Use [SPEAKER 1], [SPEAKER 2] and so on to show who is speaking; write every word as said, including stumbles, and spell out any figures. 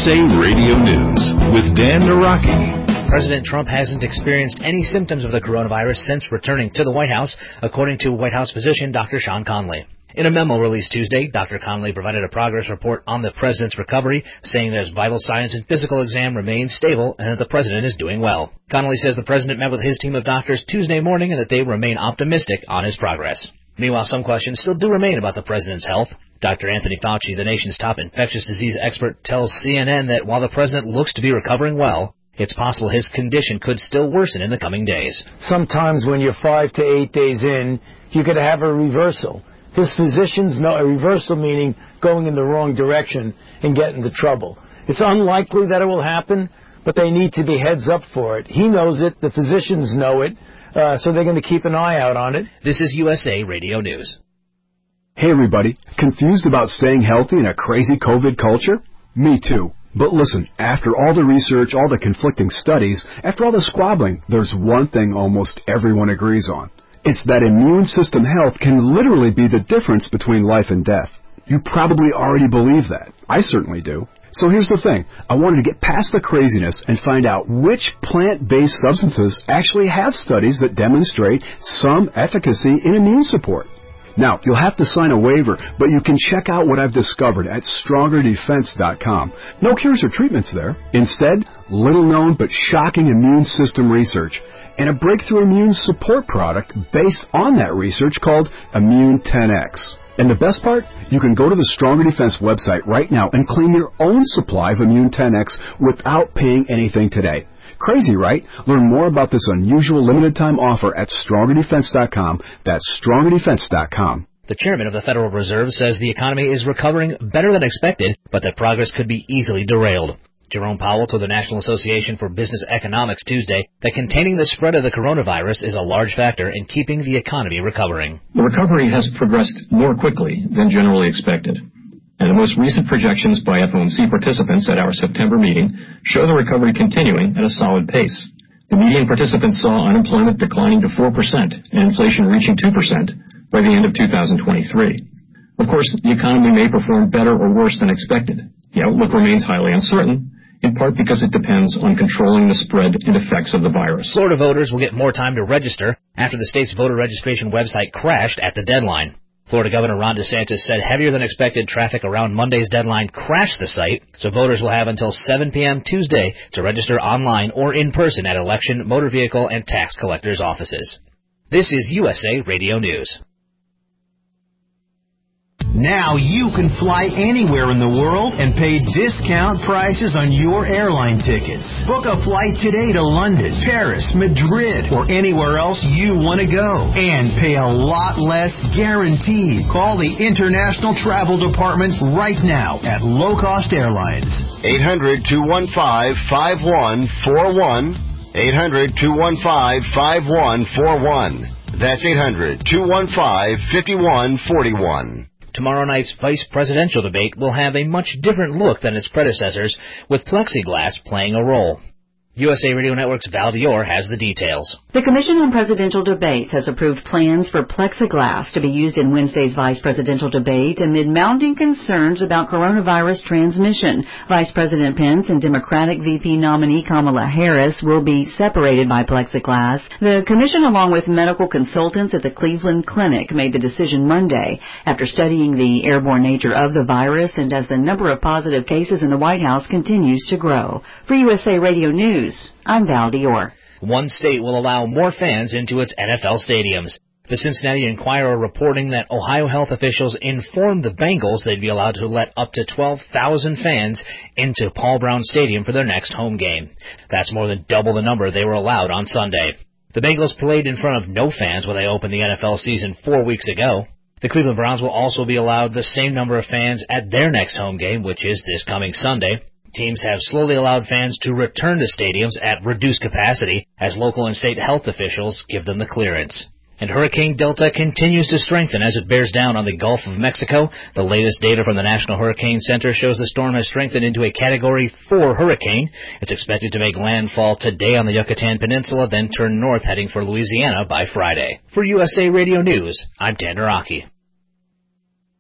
[SPEAKER 1] A Radio News with Dan Naraki.
[SPEAKER 2] President Trump hasn't experienced any symptoms of the coronavirus since returning to the White House, according to White House physician Doctor Sean Conley. In a memo released Tuesday, Doctor Conley provided a progress report on the president's recovery, saying that his vital signs and physical exam remain stable and that the president is doing well. Conley says the president met with his team of doctors Tuesday morning and that they remain optimistic on his progress. Meanwhile, some questions still do remain about the president's health. Doctor Anthony Fauci, the nation's top infectious disease expert, tells C N N that while the president looks to be recovering well, it's possible his condition could still worsen in the coming days.
[SPEAKER 3] Sometimes when you're five to eight days in, you could have a reversal. His physicians know a reversal meaning going in the wrong direction and get into trouble. It's unlikely that it will happen, but they need to be heads up for it. He knows it. The physicians know it. Uh, so they're going to keep an eye out on it.
[SPEAKER 2] This is U S A Radio News.
[SPEAKER 4] Hey everybody, confused about staying healthy in a crazy COVID culture? Me too. But listen, after all the research, all the conflicting studies, after all the squabbling, there's one thing almost everyone agrees on. It's that immune system health can literally be the difference between life and death. You probably already believe that. I certainly do. So here's the thing. I wanted to get past the craziness and find out which plant-based substances actually have studies that demonstrate some efficacy in immune support. Now, you'll have to sign a waiver, but you can check out what I've discovered at stronger defense dot com. No cures or treatments there. Instead, little-known but shocking immune system research and a breakthrough immune support product based on that research called Immune ten X. And the best part? You can go to the Stronger Defense website right now and claim your own supply of Immune ten X without paying anything today. Crazy, right? Learn more about this unusual limited-time offer at stronger defense dot com. That's stronger defense dot com.
[SPEAKER 2] The chairman of the Federal Reserve says the economy is recovering better than expected, but that progress could be easily derailed. Jerome Powell told the National Association for Business Economics Tuesday that containing the spread of the coronavirus is a large factor in keeping the economy recovering.
[SPEAKER 5] The recovery has progressed more quickly than generally expected. And the most recent projections by F O M C participants at our September meeting show the recovery continuing at a solid pace. The median participants saw unemployment declining to four percent and inflation reaching two percent by the end of two thousand twenty-three. Of course, the economy may perform better or worse than expected. The outlook remains highly uncertain, in part because it depends on controlling the spread and effects of the virus.
[SPEAKER 2] Florida voters will get more time to register after the state's voter registration website crashed at the deadline. Florida Governor Ron DeSantis said heavier than expected traffic around Monday's deadline crashed the site, so voters will have until seven p.m. Tuesday to register online or in person at election, motor vehicle, and tax collectors' offices. This is U S A Radio News.
[SPEAKER 6] Now you can fly anywhere in the world and pay discount prices on your airline tickets. Book a flight today to London, Paris, Madrid, or anywhere else you want to go. And pay a lot less guaranteed. Call the International Travel Department right now at Low Cost Airlines.
[SPEAKER 7] eight hundred, two one five, five one four one. eight hundred, two one five, five one four one. That's eight hundred, two one five, five one four one.
[SPEAKER 2] Tomorrow night's vice presidential debate will have a much different look than its predecessors, with plexiglass playing a role. U S A Radio Network's Val Dior has the details.
[SPEAKER 8] The Commission on Presidential Debates has approved plans for plexiglass to be used in Wednesday's vice presidential debate amid mounting concerns about coronavirus transmission. Vice President Pence and Democratic V P nominee Kamala Harris will be separated by plexiglass. The Commission, along with medical consultants at the Cleveland Clinic, made the decision Monday after studying the airborne nature of the virus and as the number of positive cases in the White House continues to grow. For U S A Radio News, I'm Val Dior.
[SPEAKER 2] One state will allow more fans into its N F L stadiums. The Cincinnati Enquirer reporting that Ohio health officials informed the Bengals they'd be allowed to let up to twelve thousand fans into Paul Brown Stadium for their next home game. That's more than double the number they were allowed on Sunday. The Bengals played in front of no fans when they opened the N F L season four weeks ago. The Cleveland Browns will also be allowed the same number of fans at their next home game, which is this coming Sunday. Teams have slowly allowed fans to return to stadiums at reduced capacity as local and state health officials give them the clearance. And Hurricane Delta continues to strengthen as it bears down on the Gulf of Mexico. The latest data from the National Hurricane Center shows the storm has strengthened into a Category four hurricane. It's expected to make landfall today on the Yucatan Peninsula, then turn north heading for Louisiana by Friday. For U S A Radio News, I'm Dan Naraki.